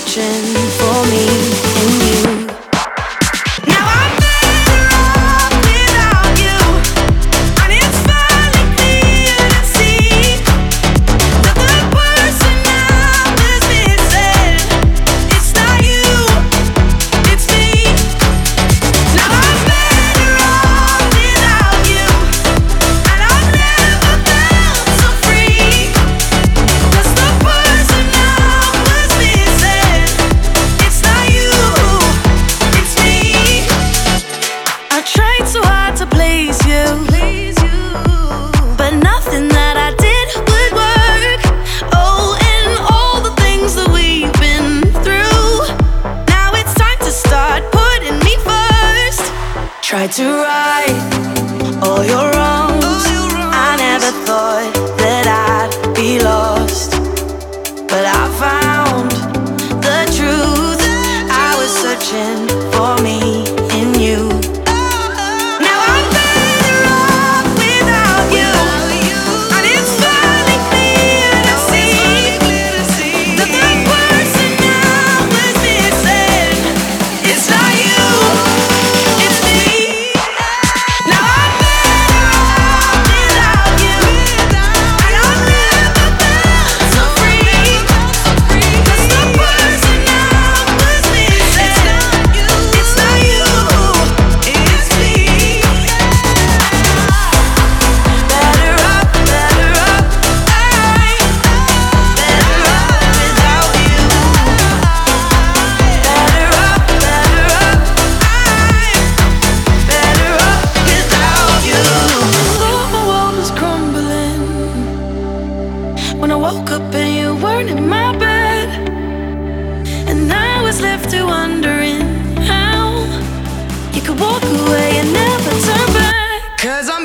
searching for me in you. Now I'm better off without you, and it's finally clear to see that the person I was missing, it's not you, it's me. Now I'm better off without you, and I've never felt so free. 'Cause the person I was missing, it's not you, it's me. I tried so hard to please you, but nothing that I did would work. Oh, and all the things that we've been through, now it's time to start putting me first. Tried to right all your wrongs, I never thought that I'd be lost, but I found the truth. I was searching for me in you. Now I'm better off without you, and it's finally clear to see that the person I was missing, it's not you, it's me. Now I'm better off without you, and I've never felt so free. 'Cause the person I was missing, it's not you, it's me. Better up, I'm better up without you. Better up, I'm better up without you. Thought my world was crumbling when I woke up and you weren't in my bed, and I was left to wondering how you could walk away and never turn back. 'Cause